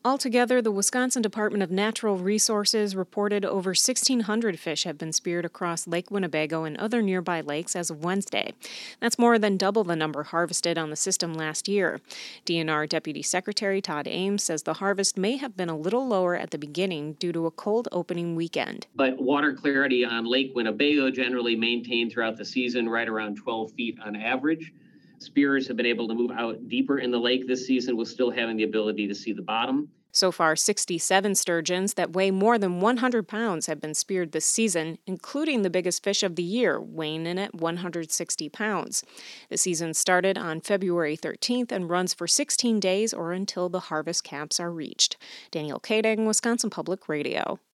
Altogether, the Wisconsin Department of Natural Resources reported over 1,600 fish have been speared across Lake Winnebago and other nearby lakes as of Wednesday. That's more than double the number harvested on the system last year. DNR Deputy Secretary Todd Ames says the harvest may have been a little lower at the beginning due to a cold opening weekend. But water clarity on Lake Winnebago generally maintained throughout the season right around 12 feet on average. Spearers have been able to move out deeper in the lake this season with still having the ability to see the bottom. So far, 67 sturgeons that weigh more than 100 pounds have been speared this season, including the biggest fish of the year, weighing in at 160 pounds. The season started on February 13th and runs for 16 days or until the harvest caps are reached. Danielle Kading, Wisconsin Public Radio.